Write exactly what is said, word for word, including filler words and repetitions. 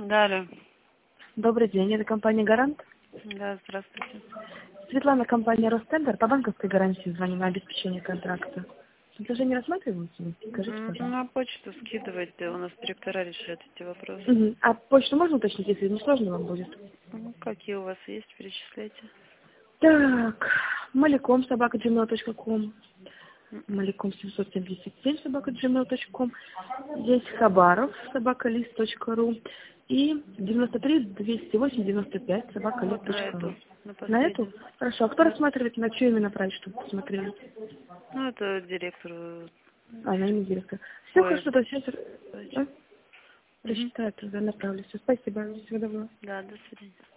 Да, алло. Добрый день, это компания «Гарант». Да, здравствуйте. Светлана, компания «Ростендер». По банковской гарантии звоню на обеспечение контракта. Предложение рассматриваются? Скажите, М, пожалуйста. На почту скидывайте, у нас директора решают эти вопросы. Мгм. А почту можно уточнить, если не сложно вам будет? Ну, какие у вас есть, перечисляйте. Так, маликом собака джимейл точка ком, маликом семьсот семьдесят семь собака джимейл точка ком, здесь Хабаров собака лист точка ру и девяносто три двести восемь девяносто пять собака лист Вот на точка ру. эту, на На эту? последнюю. Хорошо. А кто Да. рассматривает, на чью именно править, чтобы посмотрели? Ну, это директор. э, А, на имя директора. Все Ой, хорошо, то сейчас дочь. а, Мгм. прочитаю, тогда направлю. Все, спасибо. Всего доброго. Да, до свидания.